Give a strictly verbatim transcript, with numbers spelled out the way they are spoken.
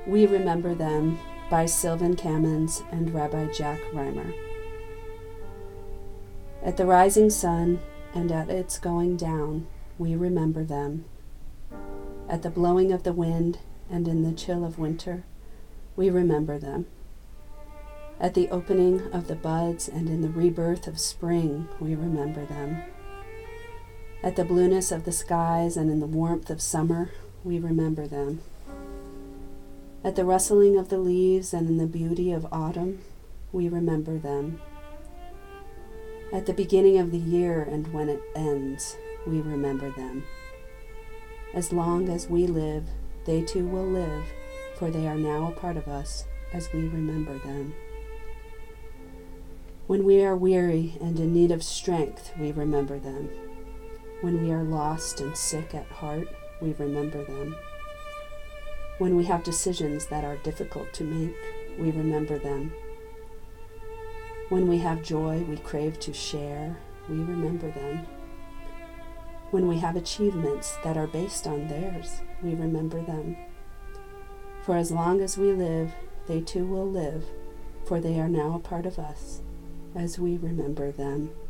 We Remember Them by Sylvan Kamens and Rabbi Jack Reimer. At the rising sun and at its going down, we remember them. At the blowing of the wind and in the chill of winter, we remember them. At the opening of the buds and in the rebirth of spring, we remember them. At the blueness of the skies and in the warmth of summer, we remember them. At the rustling of the leaves and in the beauty of autumn, we remember them. At the beginning of the year and when it ends, we remember them. As long as we live, they too will live, for they are now a part of us as we remember them. When we are weary and in need of strength, we remember them. When we are lost and sick at heart, we remember them. When we have decisions that are difficult to make, we remember them. When we have joy we crave to share, we remember them. When we have achievements that are based on theirs, we remember them. For as long as we live, they too will live, for they are now a part of us, as we remember them.